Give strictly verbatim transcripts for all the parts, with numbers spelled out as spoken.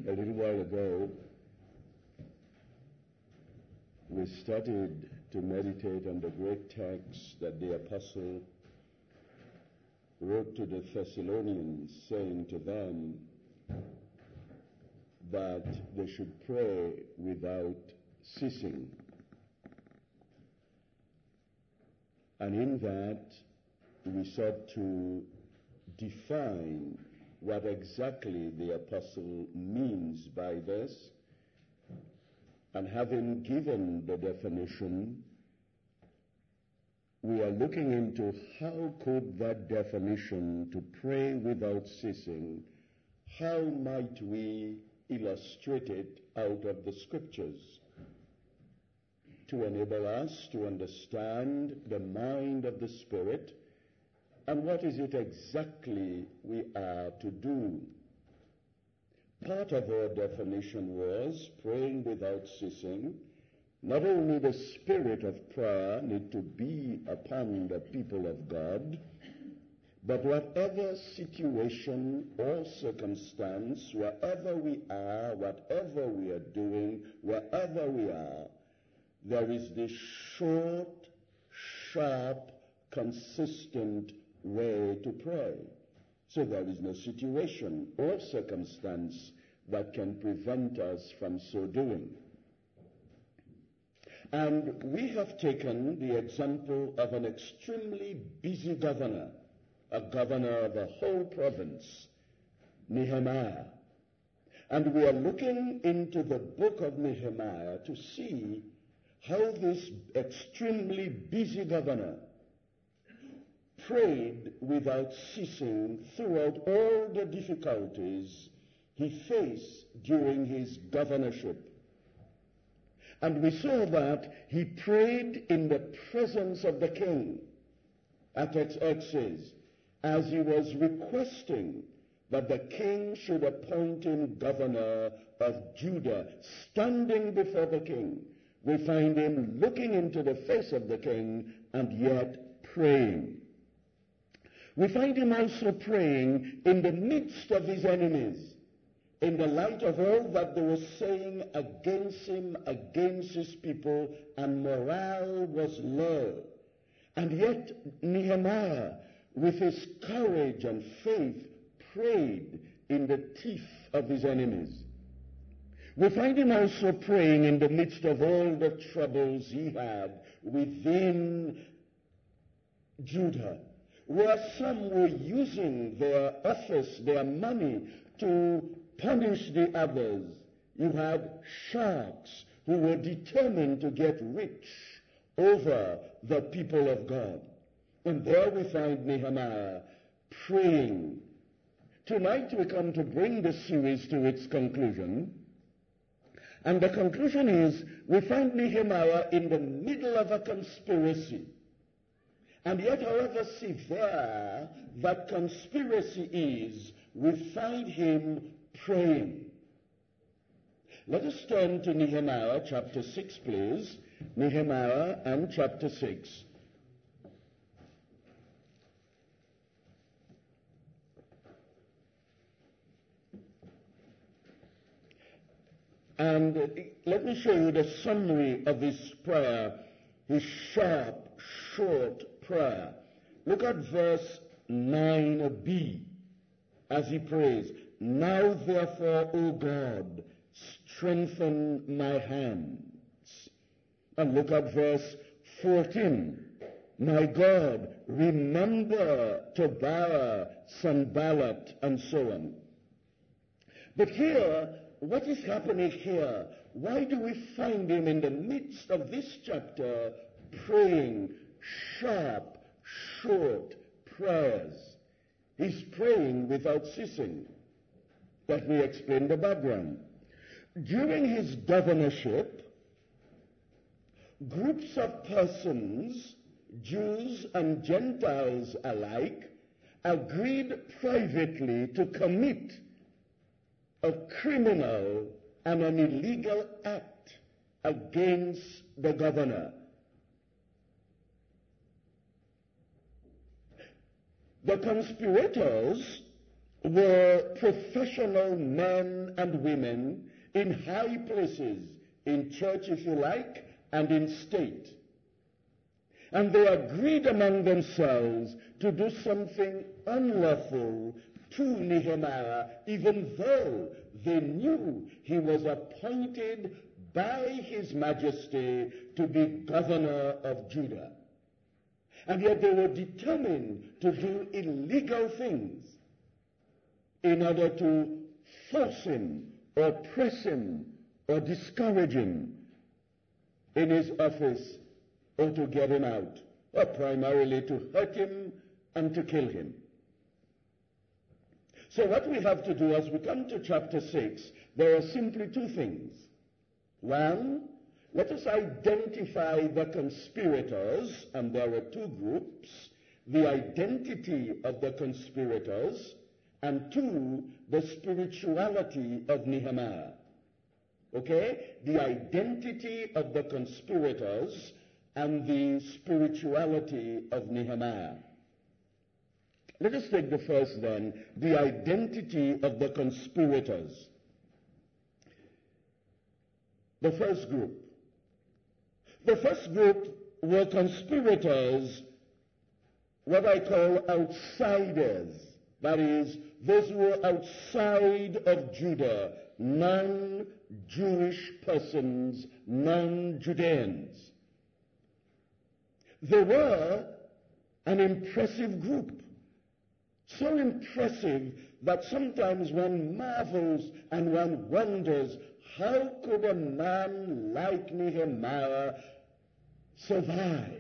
A little while ago, we started to meditate on the great text that the apostle wrote to the Thessalonians, saying to them that they should pray without ceasing. And in that, we sought to define what exactly the apostle means by this. And having given the definition, we are looking into how could that definition to pray without ceasing, how might we illustrate it out of the scriptures to enable us to understand the mind of the Spirit and what is it exactly we are to do. Part of our definition was praying without ceasing. Not only the spirit of prayer need to be upon the people of God, but whatever situation or circumstance, wherever we are, whatever we are doing, wherever we are, there is this short, sharp, consistent way to pray. So there is no situation or circumstance that can prevent us from so doing. And we have taken the example of an extremely busy governor, a governor of a whole province, Nehemiah. And we are looking into the book of Nehemiah to see how this extremely busy governor prayed without ceasing throughout all the difficulties he faced during his governorship. And we saw that he prayed in the presence of the king, at X says, as he was requesting that the king should appoint him governor of Judah. Standing before the king, we find him looking into the face of the king and yet praying. We find him also praying in the midst of his enemies, in the light of all that they were saying against him, against his people, and morale was low. And yet Nehemiah, with his courage and faith, prayed in the teeth of his enemies. We find him also praying in the midst of all the troubles he had within Judah, where some were using their office, their money, to punish the others. You had sharks who were determined to get rich over the people of God. And there we find Nehemiah praying. Tonight we come to bring the series to its conclusion. And the conclusion is, we find Nehemiah in the middle of a conspiracy. And yet, however severe that conspiracy is, we find him praying. Let us turn to Nehemiah chapter six, please. Nehemiah and chapter six. And let me show you the summary of his prayer, his sharp, short prayer. Look at verse nine b as he prays, "Now therefore, O God, strengthen my hands." And look at verse fourteen. "My God, remember Tobiah, Sanballat," and so on. But here, what is happening here? Why do we find him in the midst of this chapter praying sharp, short prayers? He's praying without ceasing. Let me explain the background. During his governorship, groups of persons, Jews and Gentiles alike, agreed privately to commit a criminal and an illegal act against the governor. The conspirators were professional men and women in high places, in church if you like, and in state. And they agreed among themselves to do something unlawful to Nehemiah, even though they knew he was appointed by his majesty to be governor of Judah. And yet they were determined to do illegal things in order to force him or press him or discourage him in his office or to get him out, or primarily to hurt him and to kill him. So what we have to do as we come to chapter six, there are simply two things. One, let us identify the conspirators, and there are two groups, the identity of the conspirators, and two, the spirituality of Nehemiah. Okay? The identity of the conspirators and the spirituality of Nehemiah. Let us take the first then, the identity of the conspirators. The first group. The first group were conspirators, what I call outsiders. That is, those who were outside of Judah, non-Jewish persons, non-Judeans. They were an impressive group. So impressive that sometimes one marvels and one wonders, how could a man like Nehemiah survive?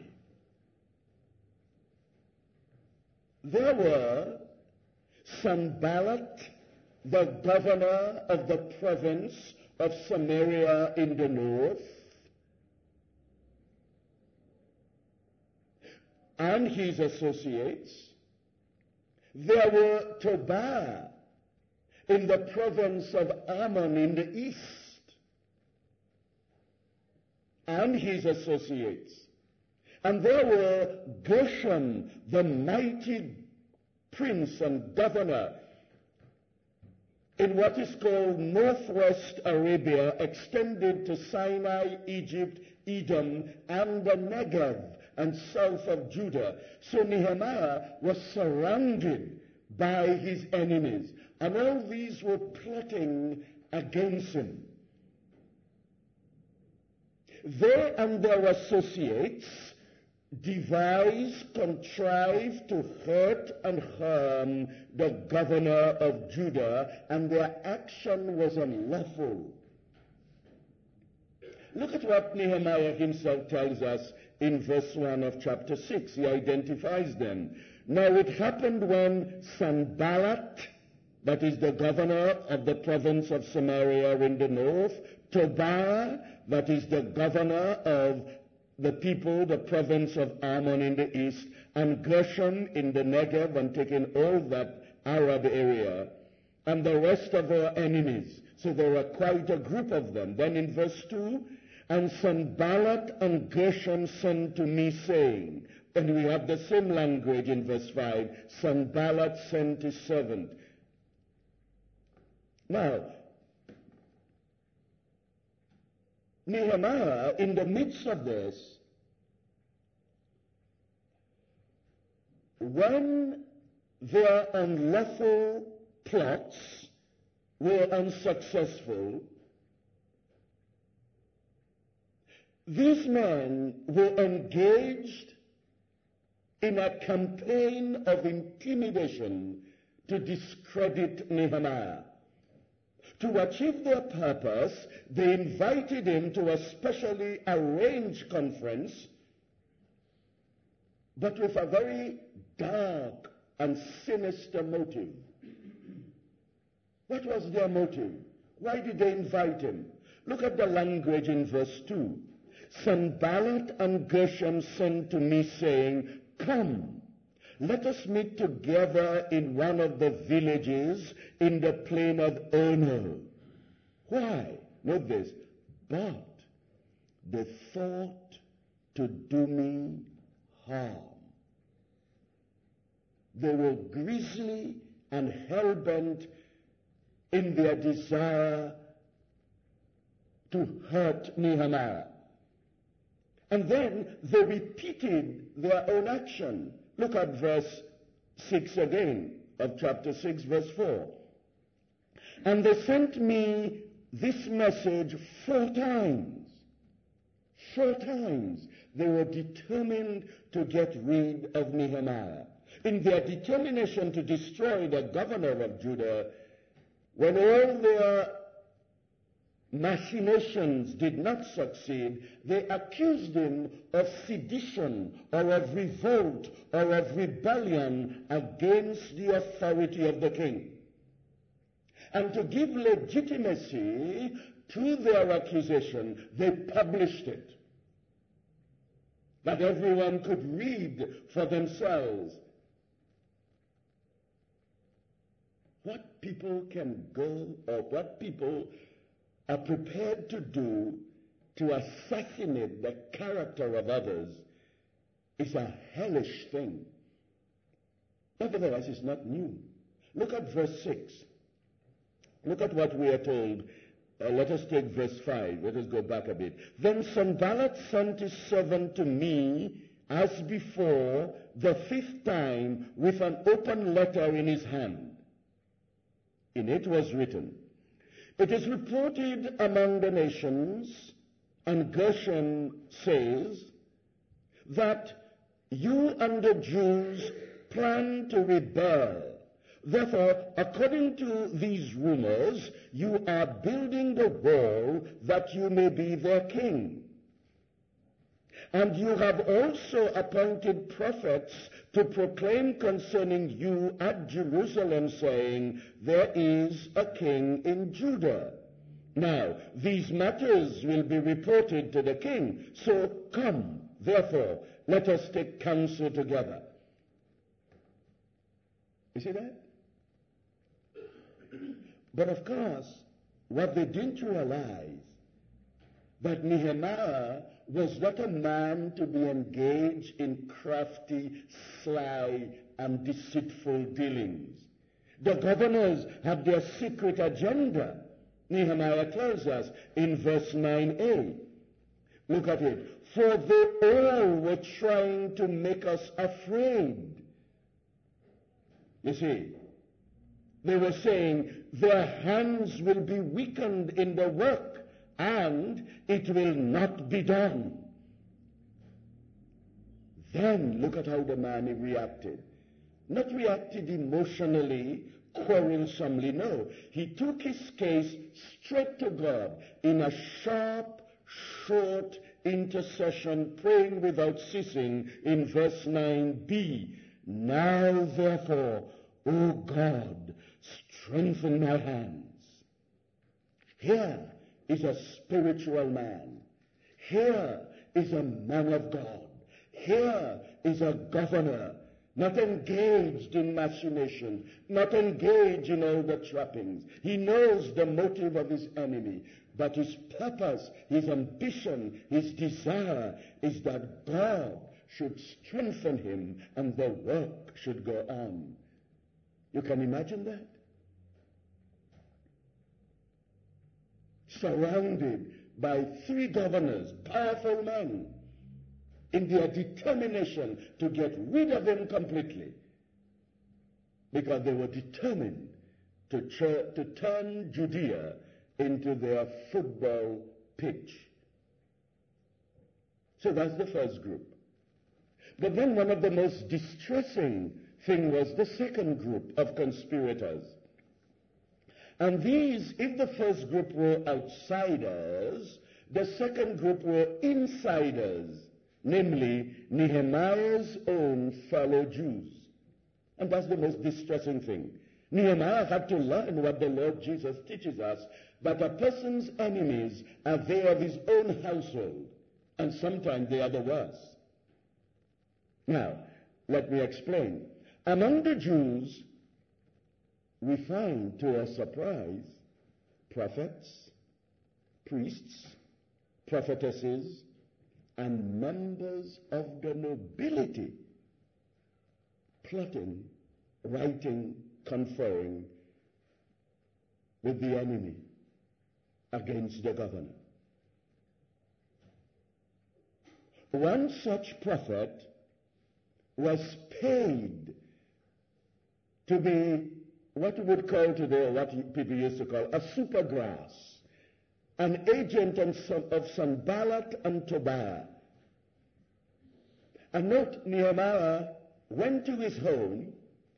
There were Sanballat, the governor of the province of Samaria in the north, and his associates. There were Tobiah in the province of Ammon in the east, and his associates. And there were Geshem, the mighty prince and governor in what is called northwest Arabia, extended to Sinai, Egypt, Edom, and the Negev, and south of Judah. So Nehemiah was surrounded by his enemies, and all these were plotting against him. They and their associates devised, contrived to hurt and harm the governor of Judah, and their action was unlawful. Look at what Nehemiah himself tells us in verse one of chapter six. He identifies them. Now it happened when Sanballat, that is the governor of the province of Samaria in the north, Tobiah, that is the governor of the people, the province of Ammon in the east, and Geshem in the Negev, and taking all that Arab area, and the rest of our enemies. So there are quite a group of them. Then in verse two, and Sanballat and Geshem sent to me, saying, and we have the same language in verse five, Sanballat sent his servant. Now, Nehemiah, in the midst of this, when their unlawful plots were unsuccessful, these men were engaged in a campaign of intimidation to discredit Nehemiah. To achieve their purpose, they invited him to a specially arranged conference, but with a very dark and sinister motive. What was their motive? Why did they invite him? Look at the language in verse two. Sanballat and Geshem sent to me, saying, come, let us meet together in one of the villages in the plain of Ono. Why? Note this. But they thought to do me harm. They were grisly and hell-bent in their desire to hurt Nehemiah. And then they repeated their own action. Look at verse six again of chapter six, verse four. And they sent me this message four times. Four times. They were determined to get rid of Nehemiah. In their determination to destroy the governor of Judah, when all their machinations did not succeed, they accused him of sedition or of revolt or of rebellion against the authority of the king. And to give legitimacy to their accusation, they published it, that everyone could read for themselves. What people can go, or what people are prepared to do to assassinate the character of others is a hellish thing. Nevertheless, it's not new. Look at verse six. Look at what we are told. Uh, let us take verse five. Let us go back a bit. Then Sanballat sent his servant to me as before, the fifth time, with an open letter in his hand. In it was written, "It is reported among the nations," and Gershom says, "that you and the Jews plan to rebel. Therefore, according to these rumors, you are building the wall that you may be their king. And you have also appointed prophets to proclaim concerning you at Jerusalem, saying, 'There is a king in Judah.' Now, these matters will be reported to the king. So come, therefore, let us take counsel together." You see that? But of course, what they didn't realize, that Nehemiah was not a man to be engaged in crafty, sly, and deceitful dealings. The governors had their secret agenda. Nehemiah tells us in verse nine a. Look at it. "For they all were trying to make us afraid." You see, they were saying their hands will be weakened in the work and it will not be done. Then look at how the man reacted. Not reacted emotionally, quarrelsomely, no. He took his case straight to God in a sharp, short intercession, praying without ceasing in verse nine b. "Now therefore, O God, strengthen my hands." Here is a spiritual man. Here is a man of God. Here is a governor, not engaged in machination, not engaged in all the trappings. He knows the motive of his enemy, but his purpose, his ambition, his desire is that God should strengthen him and the work should go on. You can imagine that? Surrounded by three governors, powerful men, in their determination to get rid of him completely, because they were determined to, ch- to turn Judea into their football pitch. So that's the first group. But then one of the most distressing thing was the second group of conspirators. And these, if the first group were outsiders, the second group were insiders, namely Nehemiah's own fellow Jews. And that's the most distressing thing. Nehemiah had to learn what the Lord Jesus teaches us, that a person's enemies are they of his own household, and sometimes they are the worst. Now, let me explain. Among the Jews, we find, to our surprise, prophets, priests, prophetesses, and members of the nobility plotting, writing conferring with the enemy against the governor. One such prophet was paid to be what we would call today, what people used to call a supergrass, an agent of Sanballat and Tobiah. And note, Nehemiah went to his home,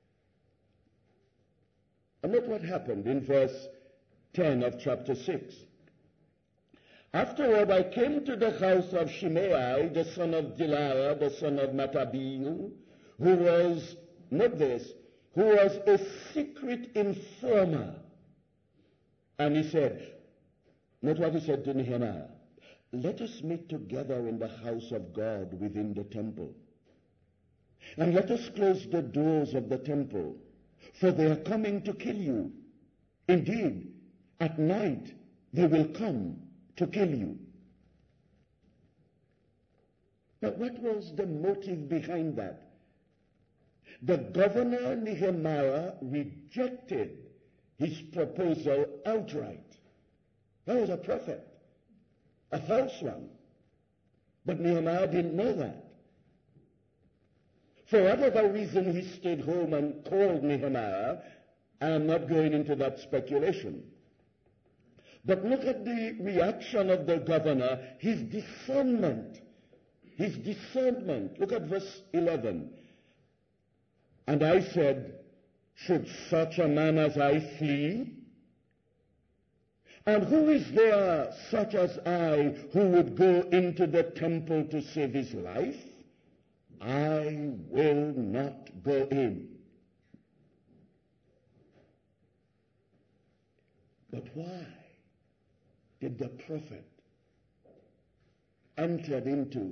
and note what happened in verse ten of chapter six. Afterward I came to the house of Shimei, the son of Delaiah, the son of Mattabiel, who was, note this, who was a secret informer. And he said, note what he said to Nehemiah, let us meet together in the house of God within the temple. And let us close the doors of the temple, for they are coming to kill you. Indeed, at night they will come to kill you. Now, what was the motive behind that? The governor Nehemiah rejected his proposal outright. That was a prophet, a false one. But Nehemiah didn't know that. For whatever reason, he stayed home and called Nehemiah. I am not going into that speculation. But look at the reaction of the governor, his discernment. His discernment. Look at verse eleven. And I said, should such a man as I flee? And who is there such as I who would go into the temple to save his life? I will not go in. But why did the prophet enter into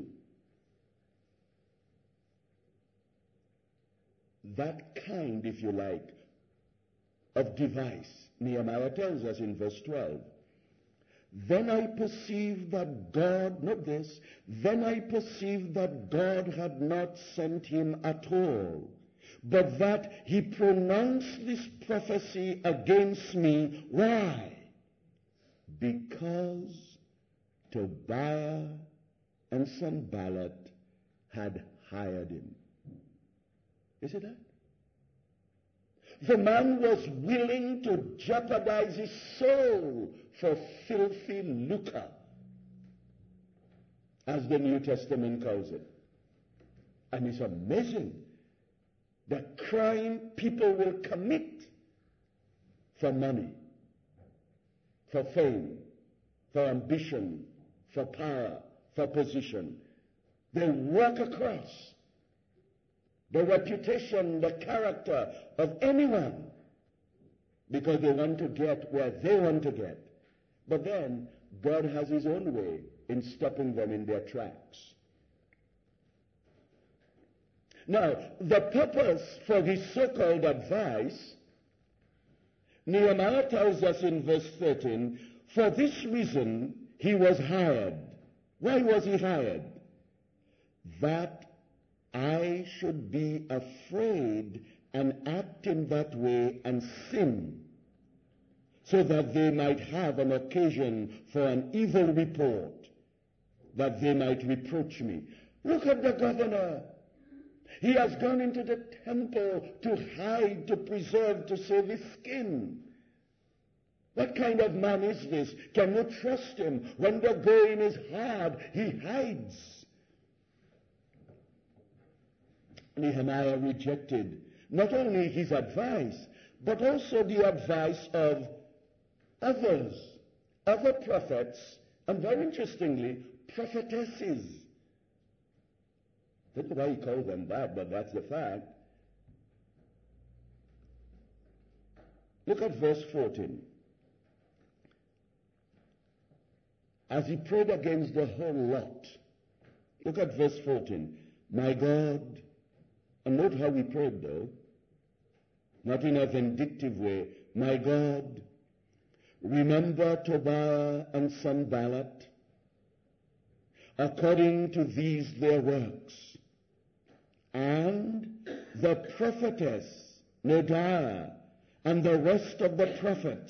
that kind, if you like, of device? Nehemiah tells us in verse twelve, then I perceived that God, note this, then I perceived that God had not sent him at all, but that he pronounced this prophecy against me. Why? Because Tobiah and Sanballat had hired him. You see that? The man was willing to jeopardize his soul for filthy lucre, as the New Testament calls it. And it's amazing the crime people will commit for money, for fame, for ambition, for power, for position. They work across the reputation, the character of anyone because they want to get where they want to get. But then God has his own way in stopping them in their tracks. Now, the purpose for this so-called advice, Nehemiah tells us in verse thirteen, for this reason he was hired. Why was he hired? That I should be afraid and act in that way and sin, so that they might have an occasion for an evil report, that they might reproach me. Look at the governor. He has gone into the temple to hide, to preserve, to save his skin. What kind of man is this? Can you trust him? When the going is hard, he hides. Nehemiah rejected not only his advice, but also the advice of others, other prophets, and very interestingly, prophetesses. I don't know why he called them that, but that's the fact. Look at verse fourteen. As he prayed against the whole lot. Look at verse fourteen. My God, and note how he prayed though, not in a vindictive way. My God, remember Tobiah and Sanballat according to these their works, and the prophetess Noadiah, and the rest of the prophets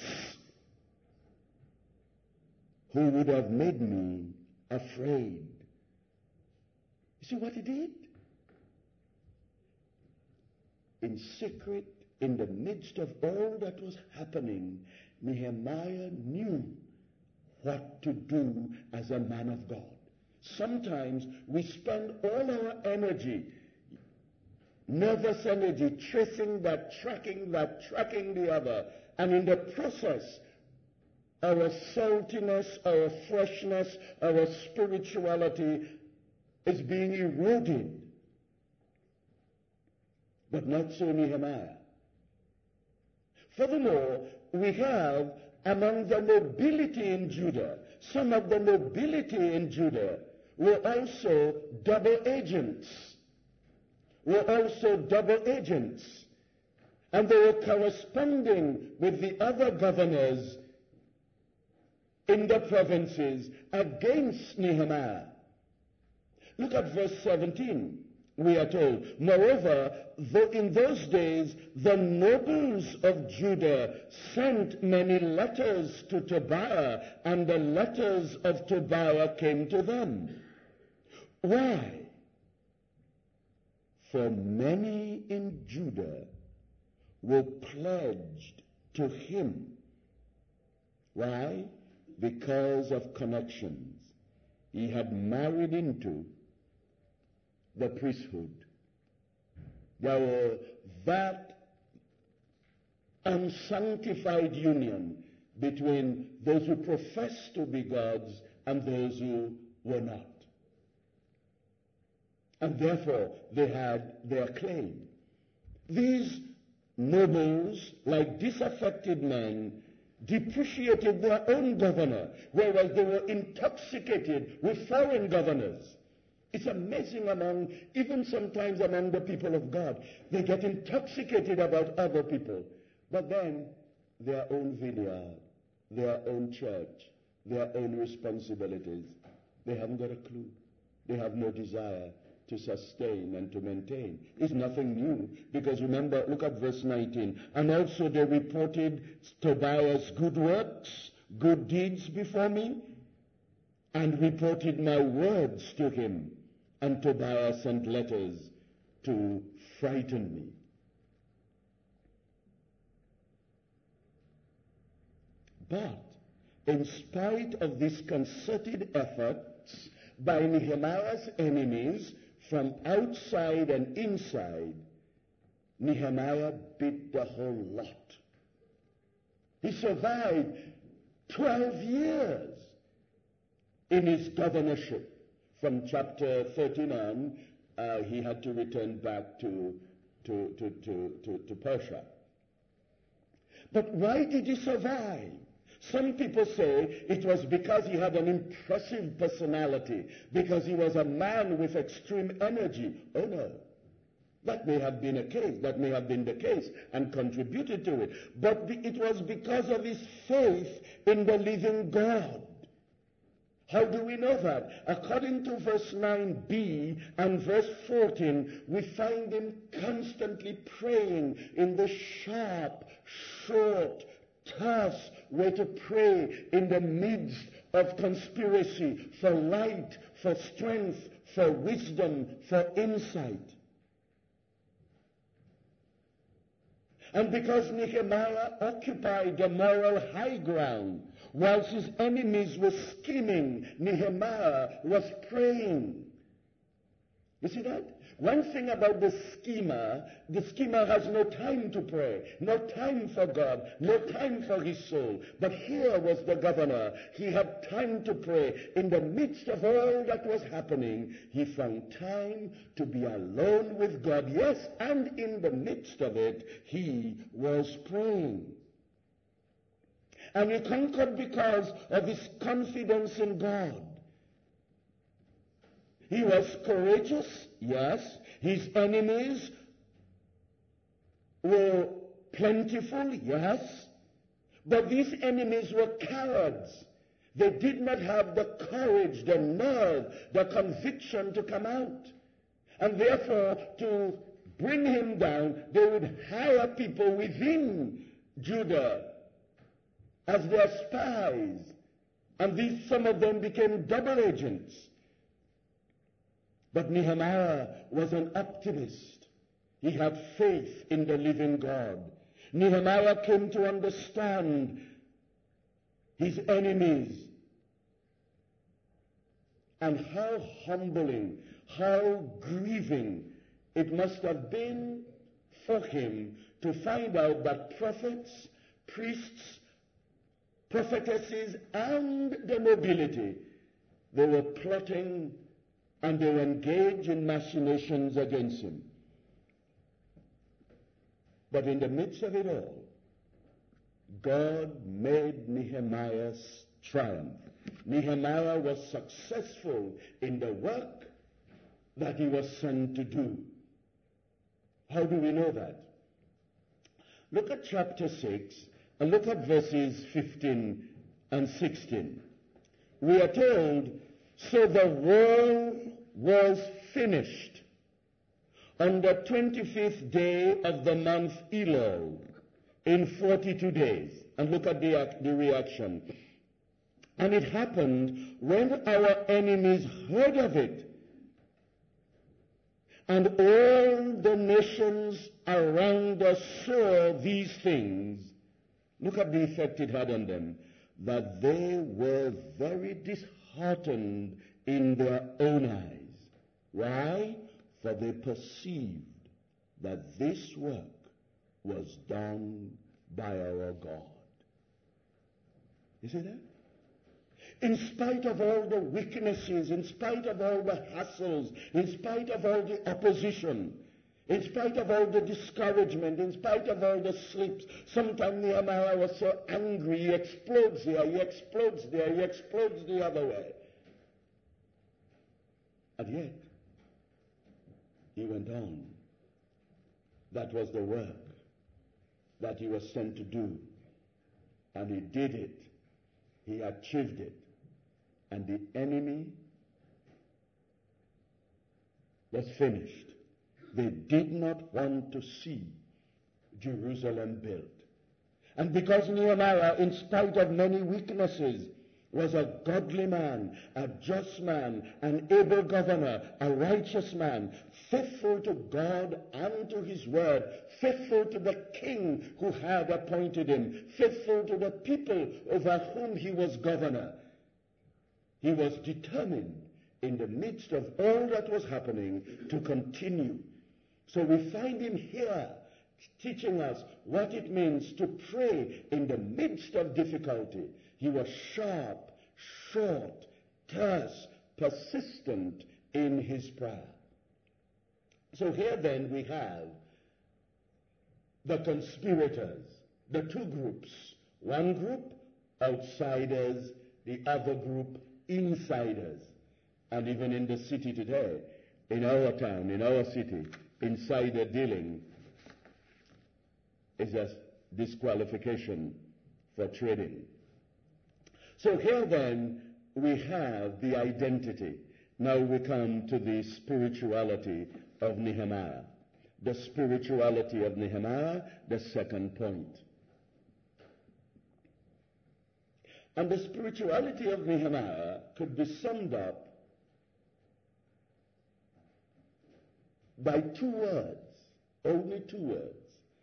who would have made me afraid. You see what he did? In secret, in the midst of all that was happening, Nehemiah knew what to do as a man of God. Sometimes we spend all our energy, nervous energy, tracing that, tracking that, tracking the other, and in the process, our saltiness, our freshness, our spirituality is being eroded. But not so Nehemiah. Furthermore, we have among the nobility in Judah, some of the nobility in Judah were also double agents. Were also double agents. And they were corresponding with the other governors in the provinces against Nehemiah. Look at verse seventeen. We are told, moreover, though in those days the nobles of Judah sent many letters to Tobiah, and the letters of Tobiah came to them. Why? For many in Judah were pledged to him. Why? Because of connections he had married into the priesthood. There were that unsanctified union between those who professed to be gods and those who were not. And therefore they had their claim. These nobles, like disaffected men, depreciated their own governor, whereas they were intoxicated with foreign governors. It's amazing among, even sometimes among the people of God. They get intoxicated about other people. But then, their own vineyard, their own church, their own responsibilities, they haven't got a clue. They have no desire to sustain and to maintain. It's nothing new. Because remember, look at verse nineteen. And also they reported Tobiah's good works, good deeds before me, and reported my words to him. And Tobiah sent letters to frighten me. But in spite of these concerted efforts by Nehemiah's enemies from outside and inside, Nehemiah bit the whole lot. He survived twelve years in his governorship. From chapter thirteen on, uh, he had to return back to, to, to, to, to, to Persia. But why did he survive? Some people say it was because he had an impressive personality, because he was a man with extreme energy. Oh no. That may have been a case, that may have been the case and contributed to it. But it was because of his faith in the living God. How do we know that? According to verse nine b and verse fourteen, we find him constantly praying in the sharp, short, tough way to pray in the midst of conspiracy for light, for strength, for wisdom, for insight. And because Nehemiah occupied the moral high ground, whilst his enemies were scheming, Nehemiah was praying. You see that? One thing about the schemer, the schemer has no time to pray, no time for God, no time for his soul. But here was the governor. He had time to pray. In the midst of all that was happening, he found time to be alone with God. Yes, and in the midst of it, he was praying. And he conquered because of his confidence in God. He was courageous, yes. His enemies were plentiful, yes. But these enemies were cowards. They did not have the courage, the nerve, the conviction to come out. And therefore, to bring him down, they would hire people within Judah as their spies, and these, some of them became double agents. But Nehemiah was an optimist. He had faith in the living God. Nehemiah came to understand his enemies and how humbling, how grieving it must have been for him to find out that prophets, priests, prophetesses, and the nobility, they were plotting and they were engaged in machinations against him. But in the midst of it all, God made Nehemiah triumph. Nehemiah was successful in the work that he was sent to do. How do we know that? Look at chapter six and look at verses fifteen and sixteen. We are told, so the wall was finished on the twenty-fifth day of the month Elul in forty-two days. And look at the, the reaction. And it happened when our enemies heard of it, and all the nations around us saw these things, look at the effect it had on them, that they were very disheartened in their own eyes. Why? For they perceived that this work was done by our God. You see that? In spite of all the weaknesses, in spite of all the hassles, in spite of all the opposition, in spite of all the discouragement, in spite of all the slips, sometimes Nehemiah was so angry, he explodes here, he explodes there, he explodes the other way. And yet, he went on. That was the work that he was sent to do. And he did it. He achieved it. And the enemy was finished. They did not want to see Jerusalem built. And because Nehemiah, in spite of many weaknesses, was a godly man, a just man, an able governor, a righteous man, faithful to God and to his word, faithful to the king who had appointed him, faithful to the people over whom he was governor. He was determined in the midst of all that was happening to continue. So we find him here teaching us what it means to pray in the midst of difficulty. He was sharp, short, terse, persistent in his prayer. So here then we have the conspirators, the two groups. One group, outsiders, the other group, insiders. And even in the city today, in our town, in our city, insider dealing is a disqualification for trading. So here then we have the identity. Now we come to the spirituality of Nehemiah. The spirituality of Nehemiah, the second point. And the spirituality of Nehemiah could be summed up by two words, only two words.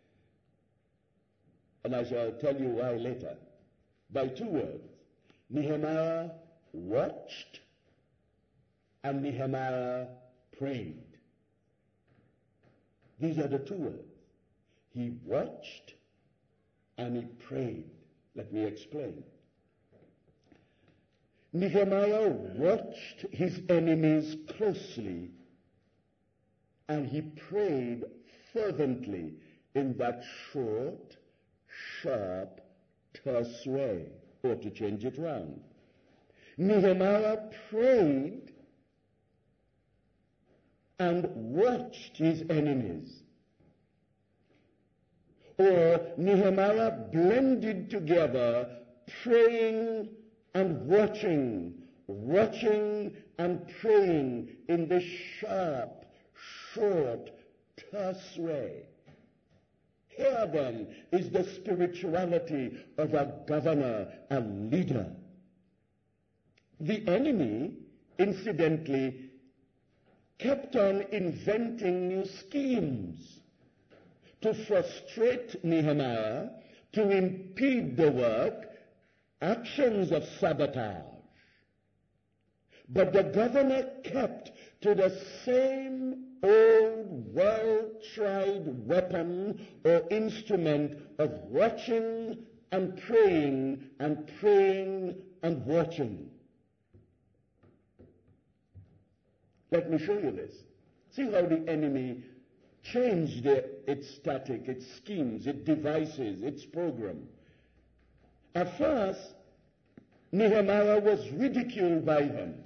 And I shall tell you why later. By two words. Nehemiah watched and Nehemiah prayed. These are the two words. He watched and he prayed. Let me explain. Nehemiah watched his enemies closely and he prayed fervently in that short, sharp, terse way. Or to change it round. Nehemiah prayed and watched his enemies. Or Nehemiah blended together praying and watching, watching and praying in this sharp, short, terse way. Here then is the spirituality of a governor, a leader. The enemy, incidentally, kept on inventing new schemes to frustrate Nehemiah, to impede the work, actions of sabotage. But the governor kept to the same old, well-tried weapon or instrument of watching and praying and praying and watching. Let me show you this. See how the enemy changed the, its tactic, its schemes, its devices, its program. At first, Nehemiah was ridiculed by them.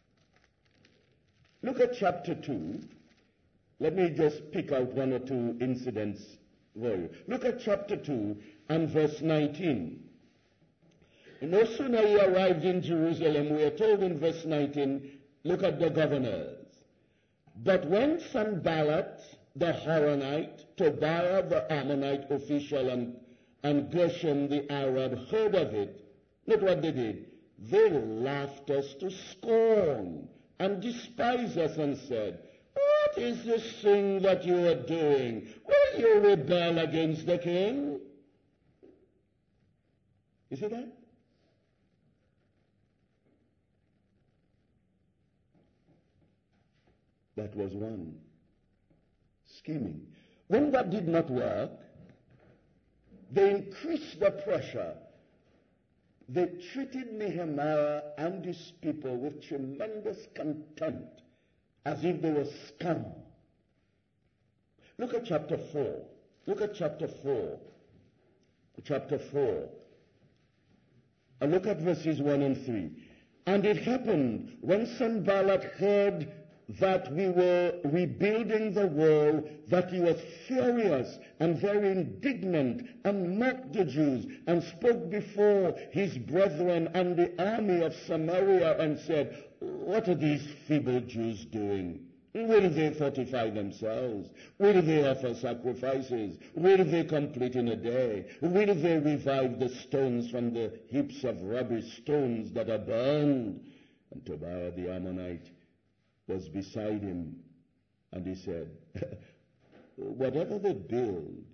Look at chapter two. Let me just pick out one or two incidents for you. Look at chapter two and verse nineteen. No sooner he arrived in Jerusalem, we are told in verse nineteen, look at the governors. But when Sanballat the Horonite, Tobiah the Ammonite official, and, and Geshem the Arab heard of it, look what they did. They laughed us to scorn and despised us and said, what is this thing that you are doing? Will you rebel against the king? You see that? That was one. Scheming. When that did not work, they increased the pressure. They treated Nehemiah and his people with tremendous contempt, as if they were scum. Look at chapter four. Look at chapter four. Chapter four. And look at verses one and three. And it happened when Sanballat heard that we were rebuilding the wall, that he was furious and very indignant and mocked the Jews and spoke before his brethren and the army of Samaria and said, what are these feeble Jews doing? Will they fortify themselves? Will they offer sacrifices? Will they complete in a day? Will they revive the stones from the heaps of rubbish, stones that are burned? And Tobiah the Ammonite was beside him, and he said, whatever they build,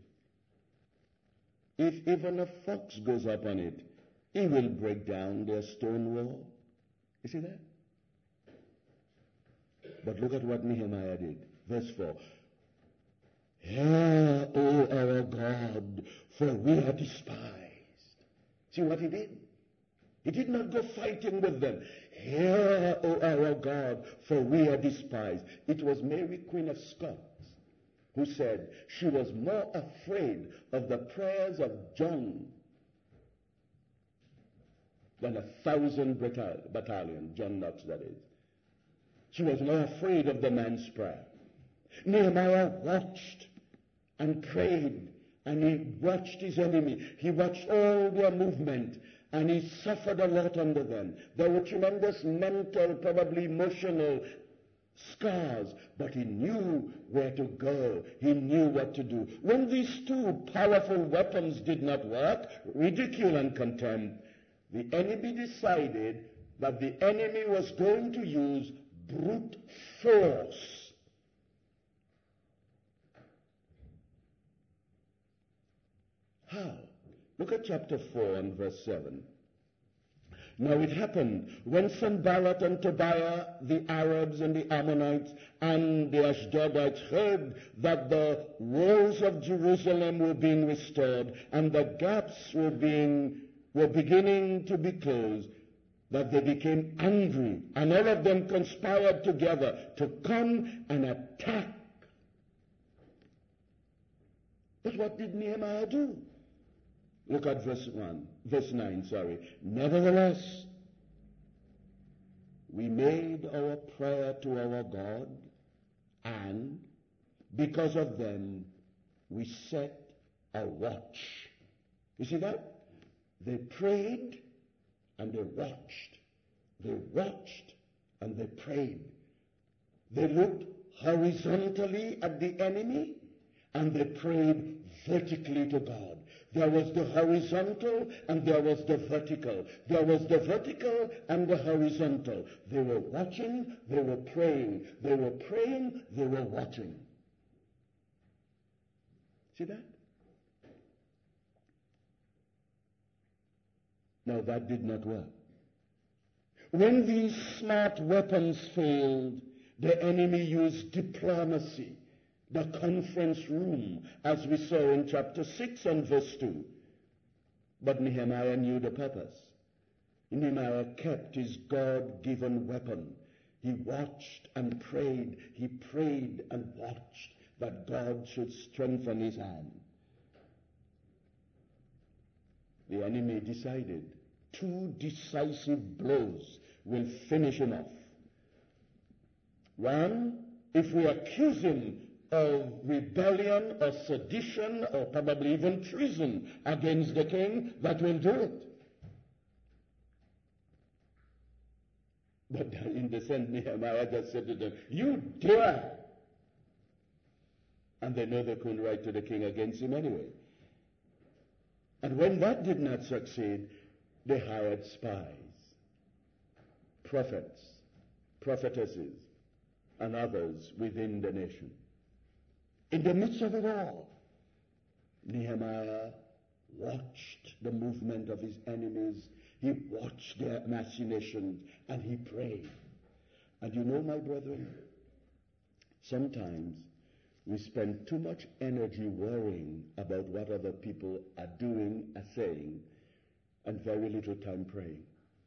if even a fox goes up on it, he will break down their stone wall. You see that? But look at what Nehemiah did. Verse four. Hear, O our God, for we are despised. See what he did? He did not go fighting with them. Hear, O our God, for we are despised. It was Mary, Queen of Scots, who said she was more afraid of the prayers of John than a thousand battalion, John Knox that is. She was more afraid of the man's prayer. Nehemiah watched and prayed, and he watched his enemy. He watched all their movement, and he suffered a lot under them. There were tremendous mental, probably emotional scars, but he knew where to go. He knew what to do. When these two powerful weapons did not work, ridicule and contempt, the enemy decided that the enemy was going to use brute force. How? Look at chapter four and verse seven. Now it happened when Sanballat and Tobiah, the Arabs and the Ammonites and the Ashdodites heard that the walls of Jerusalem were being restored and the gaps were being were beginning to be closed, that they became angry, and all of them conspired together to come and attack. But what did Nehemiah do? Look at verse one, verse nine, sorry. Nevertheless, we made our prayer to our God, and because of them, we set a watch. You see that? They prayed and they watched. They watched and they prayed. They looked horizontally at the enemy and they prayed vertically to God. There was the horizontal and there was the vertical. There was the vertical and the horizontal. They were watching, they were praying. They were praying, they were watching. See that? Now that did not work. When these smart weapons failed, the enemy used diplomacy, the conference room, as we saw in chapter six and verse two. But Nehemiah knew the purpose. Nehemiah kept his God-given weapon. He watched and prayed. He prayed and watched that God should strengthen his hand. The enemy decided two decisive blows will finish him off. One, if we accuse him of rebellion or sedition or probably even treason against the king, that will do it. But in the sense, Nehemiah just said to them, you dare! And they know they couldn't write to the king against him anyway. And when that did not succeed, they hired spies, prophets, prophetesses, and others within the nation. In the midst of it all, Nehemiah watched the movement of his enemies. He watched their machinations, and he prayed. And you know, my brethren, sometimes we spend too much energy worrying about what other people are doing, are saying, and very little time praying.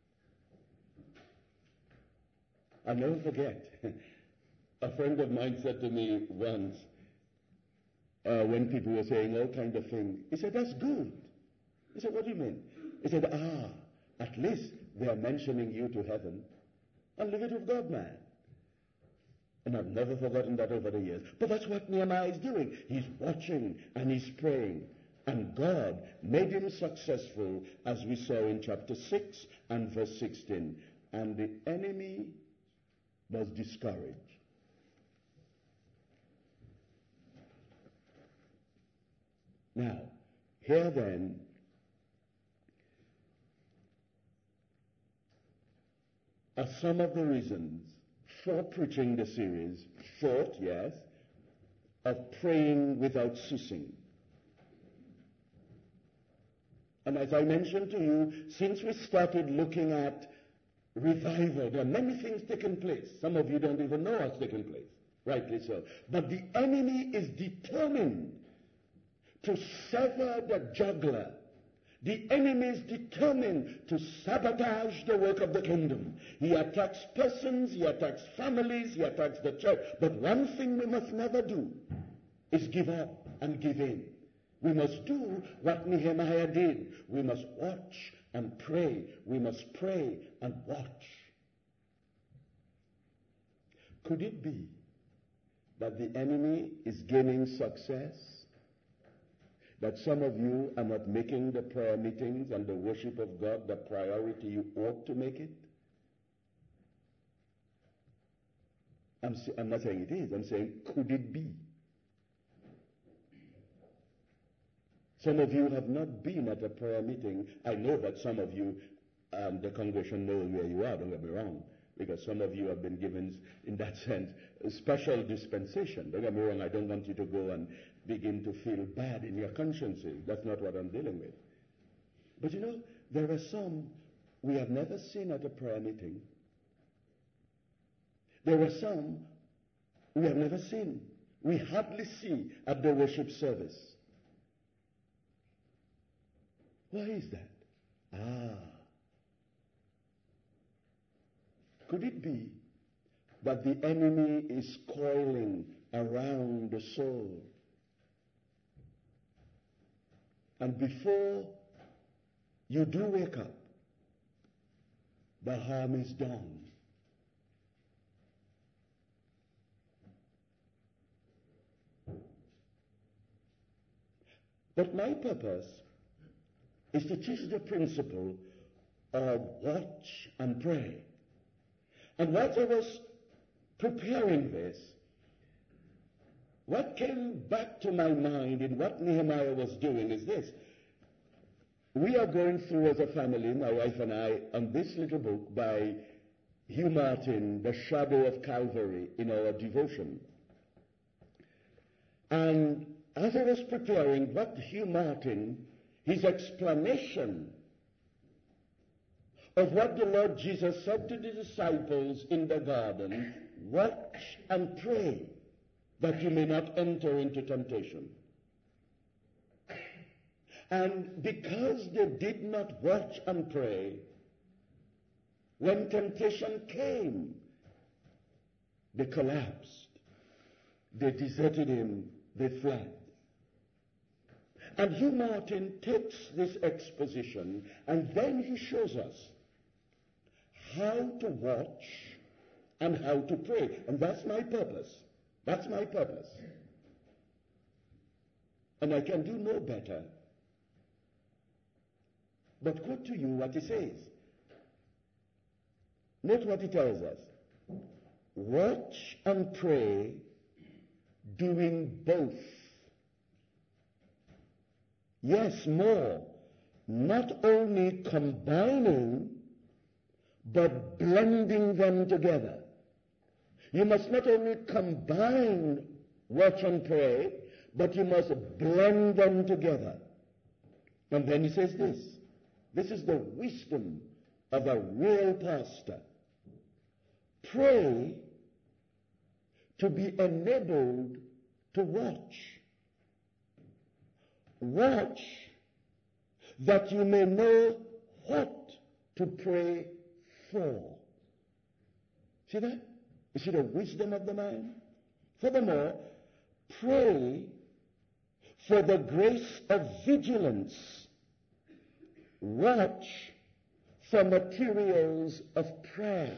I'll never forget, a friend of mine said to me once, uh, when people were saying all kinds of things, he said, that's good. He said, what do you mean? He said, ah, at least they are mentioning you to heaven, and leave it with God, man. And I've never forgotten that over the years. But that's what Nehemiah is doing. He's watching and he's praying. And God made him successful, as we saw in chapter six and verse sixteen. And the enemy was discouraged. Now, here then are some of the reasons for preaching the series, short, yes, of praying without ceasing. And as I mentioned to you, since we started looking at revival, there are many things taking place. Some of you don't even know what's taking place, rightly so. But the enemy is determined to sever the jugular. The enemy is determined to sabotage the work of the kingdom. He attacks persons, he attacks families, he attacks the church. But one thing we must never do is give up and give in. We must do what Nehemiah did. We must watch and pray. We must pray and watch. Could it be that the enemy is gaining success? That some of you are not making the prayer meetings and the worship of God the priority you ought to make it? I'm, I'm not saying it is. I'm saying, could it be? Some of you have not been at a prayer meeting. I know that some of you, um, the congregation knows where you are, don't get me wrong, because some of you have been given, in that sense, a special dispensation. Don't get me wrong, I don't want you to go and begin to feel bad in your consciences. That's not what I'm dealing with. But you know, there are some we have never seen at a prayer meeting. There are some we have never seen. We hardly see at the worship service. Why is that? Ah. Could it be that the enemy is coiling around the soul? And before you do wake up, the harm is done. But my purpose is to teach the principle of watch and pray. And whilst I was preparing this, what came back to my mind in what Nehemiah was doing is this. We are going through as a family, my wife and I, on this little book by Hugh Martin, The Shadow of Calvary, in our devotion. And as I was preparing what Hugh Martin, his explanation of what the Lord Jesus said to the disciples in the garden, watch and pray that you may not enter into temptation. And because they did not watch and pray, when temptation came, they collapsed. They deserted him. They fled. And Hugh Martin takes this exposition and then he shows us how to watch and how to pray. And that's my purpose. That's my purpose. And I can do no better but quote to you what he says. Note what he tells us. Watch and pray, doing both. Yes, more. Not only combining, but blending them together. You must not only combine watch and pray, but you must blend them together. And then he says this. This is the wisdom of a real pastor. Pray to be enabled to watch. Watch that you may know what to pray for. See that? You see the wisdom of the man? Furthermore, pray for the grace of vigilance. Watch for materials of prayer.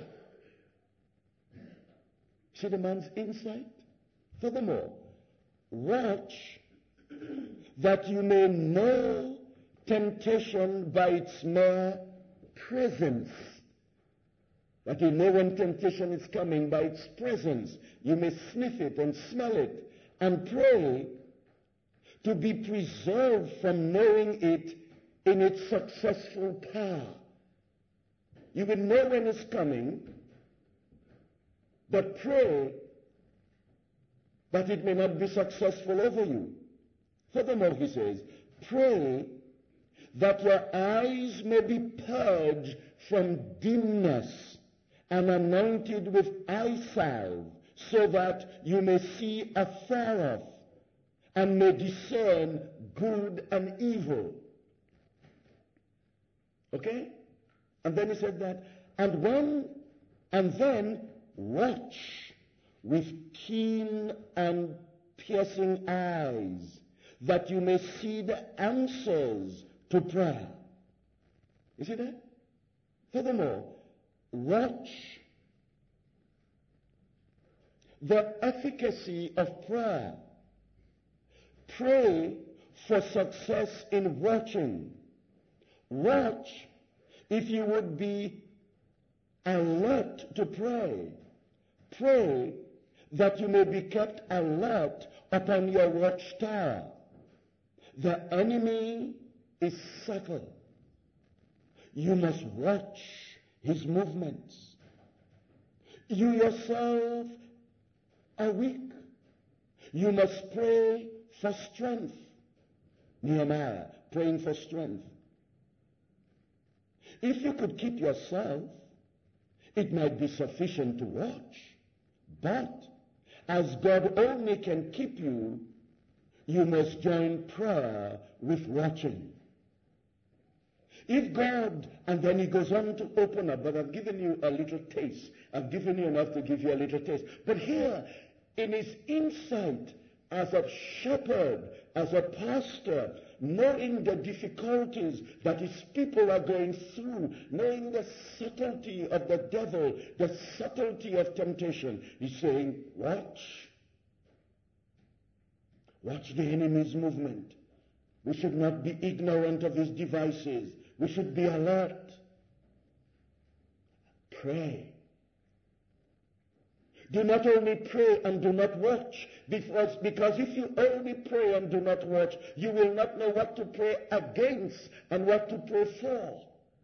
See the man's insight? Furthermore, watch that you may know temptation by its mere presence. That you know when temptation is coming by its presence. You may sniff it and smell it. And pray to be preserved from knowing it in its successful power. You will know when it's coming, but pray that it may not be successful over you. Furthermore, he says, pray that your eyes may be purged from dimness and anointed with eye salve, so that you may see afar off and may discern good and evil. Okay? And then he said that, and when, and then watch with keen and piercing eyes, that you may see the answers to prayer. You see that? Furthermore, watch the efficacy of prayer. Pray for success in watching. Watch if you would be alert to pray. Pray that you may be kept alert upon your watchtower. The enemy is subtle. You must watch his movements. You yourself are weak. You must pray for strength. Nehemiah, praying for strength. If you could keep yourself, it might be sufficient to watch. But as God only can keep you, you must join prayer with watching. If God, and then he goes on to open up, but I've given you a little taste. I've given you enough to give you a little taste. But here, in his insight as a shepherd, as a pastor, knowing the difficulties that his people are going through, knowing the subtlety of the devil, the subtlety of temptation, he's saying, watch. Watch the enemy's movement. We should not be ignorant of his devices. We should be alert. Pray. Do not only pray and do not watch, because, because if you only pray and do not watch, you will not know what to pray against and what to pray for.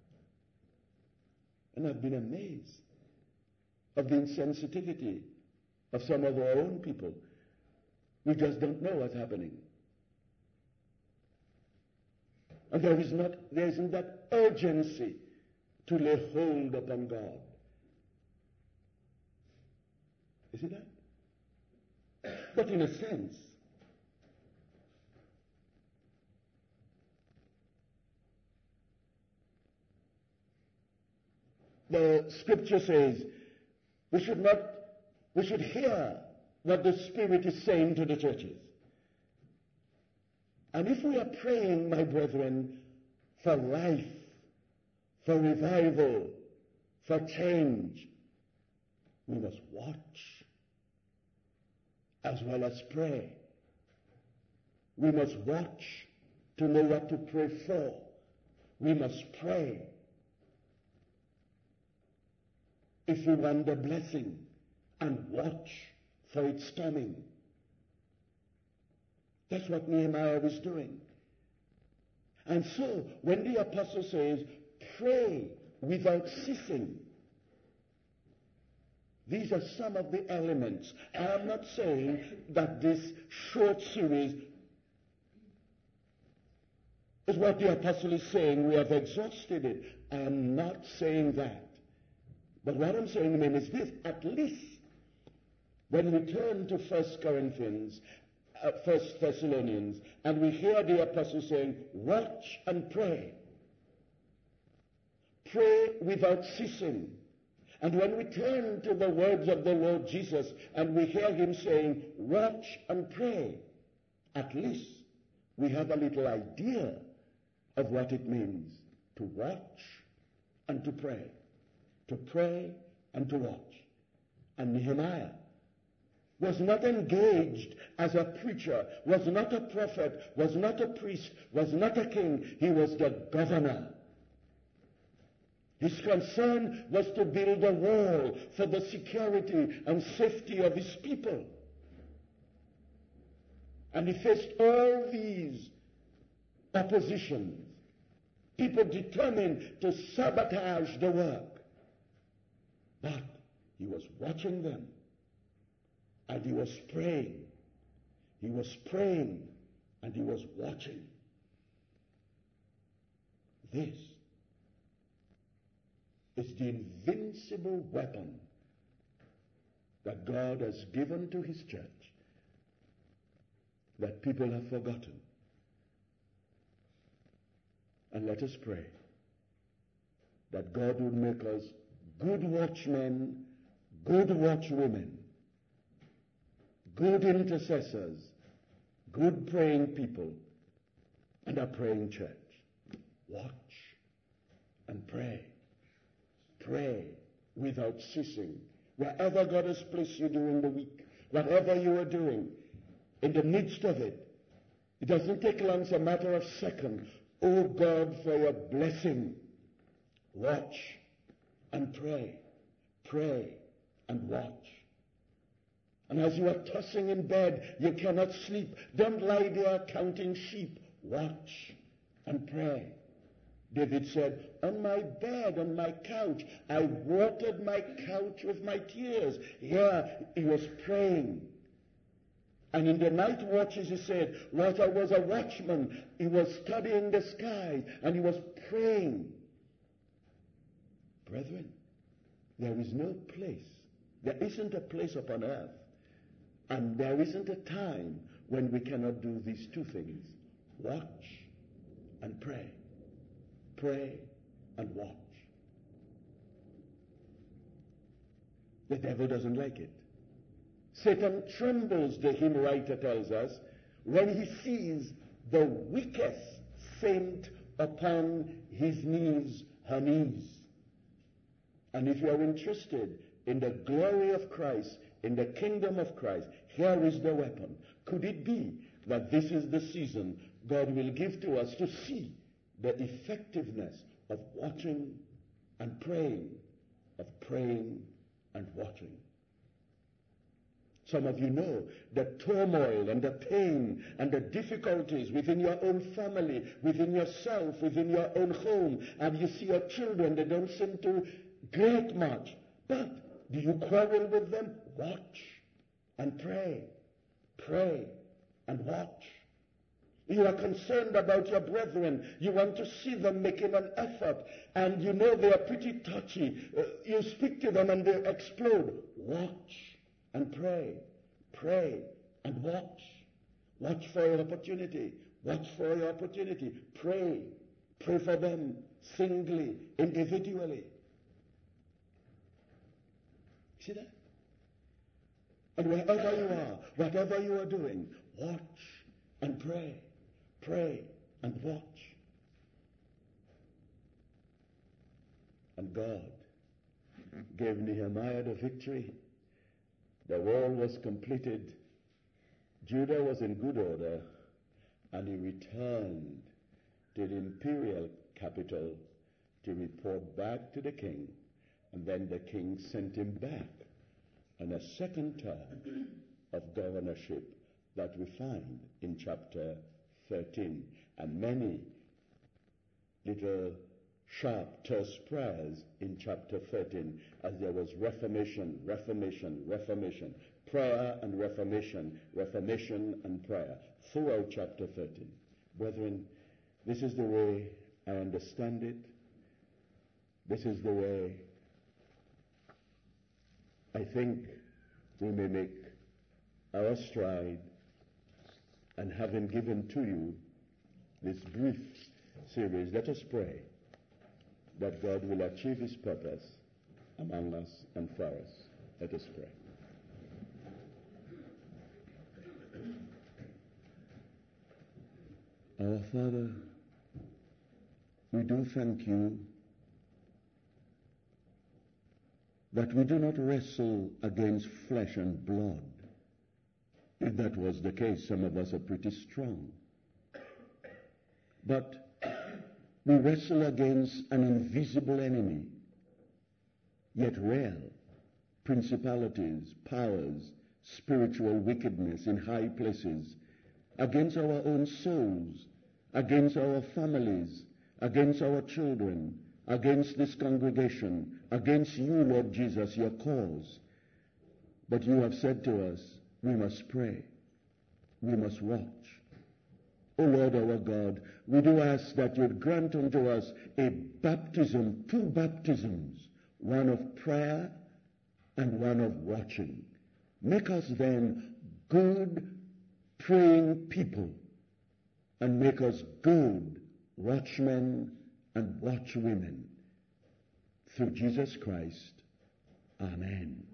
And I've been amazed of the insensitivity of some of our own people. We just don't know what's happening. And there is not, there isn't that urgency to lay hold upon God. Is it that? But in a sense, the scripture says we should not, we should hear what the Spirit is saying to the churches. And if we are praying, my brethren, for life, for revival, for change, we must watch as well as pray. We must watch to know what to pray for. We must pray if we want the blessing, and watch for its coming. That's what Nehemiah was doing. And so, when the apostle says, pray without ceasing, these are some of the elements. I am not saying that this short series is what the apostle is saying. We have exhausted it. I am not saying that. But what I'm saying, man, is this. At least when we turn to First Corinthians, uh, First Thessalonians, and we hear the apostle saying, watch and pray. Pray without ceasing. And when we turn to the words of the Lord Jesus and we hear him saying, watch and pray, at least we have a little idea of what it means to watch and to pray. To pray and to watch. And Nehemiah was not engaged as a preacher, was not a prophet, was not a priest, was not a king. He was the governor. His concern was to build a wall for the security and safety of his people. And he faced all these oppositions, people determined to sabotage the work. But he was watching them, and he was praying. He was praying, and he was watching. This is the invincible weapon that God has given to his church that people have forgotten. And let us pray that God would make us good watchmen, good watchwomen, good intercessors, good praying people, and a praying church. Watch and pray. Pray without ceasing. Wherever God has placed you during the week, whatever you are doing, in the midst of it, it doesn't take long, it's a matter of seconds. Oh God, for your blessing. Watch and pray. Pray and watch. And as you are tossing in bed, you cannot sleep. Don't lie there counting sheep. Watch and pray. David said, on my bed, on my couch, I watered my couch with my tears. Here he was praying. And in the night watches, he said, Walter was a watchman. He was studying the sky, and he was praying. Brethren, there is no place, there isn't a place upon earth, and there isn't a time when we cannot do these two things. Watch and pray. Pray and watch. The devil doesn't like it. Satan trembles, the hymn writer tells us, when he sees the weakest saint upon his knees, her knees. And if you are interested in the glory of Christ, in the kingdom of Christ, here is the weapon. Could it be that this is the season God will give to us to see the effectiveness of watching and praying, of praying and watching? Some of you know the turmoil and the pain and the difficulties within your own family, within yourself, within your own home. And you see your children, they don't seem to great much. But do you quarrel with them? Watch and pray. Pray and watch. You are concerned about your brethren. You want to see them making an effort. And you know they are pretty touchy. Uh, you speak to them and they explode. Watch and pray. Pray and watch. Watch for your opportunity. Watch for your opportunity. Pray. Pray for them singly, individually. See that? And wherever you are, whatever you are doing, watch and pray. Pray and watch. And God gave Nehemiah the victory. The wall was completed. Judah was in good order. And he returned to the imperial capital to report back to the king. And then the king sent him back on a second term of governorship that we find in chapter thirteen. And many little sharp, terse prayers in chapter thirteen, as there was reformation, reformation, reformation, prayer and reformation, reformation and prayer throughout chapter thirteen. Brethren, this is the way I understand it. This is the way I think we may make our stride. And having given to you this brief series, let us pray that God will achieve his purpose among us and for us. Let us pray. Our Father, we do thank you that we do not wrestle against flesh and blood. If that was the case, some of us are pretty strong. But we wrestle against an invisible enemy, yet real, principalities, powers, spiritual wickedness in high places, against our own souls, against our families, against our children, against this congregation, against you, Lord Jesus, your cause. But you have said to us, we must pray. We must watch. O Lord our God, we do ask that you would grant unto us a baptism, two baptisms, one of prayer and one of watching. Make us then good praying people, and make us good watchmen and watchwomen. Through Jesus Christ. Amen.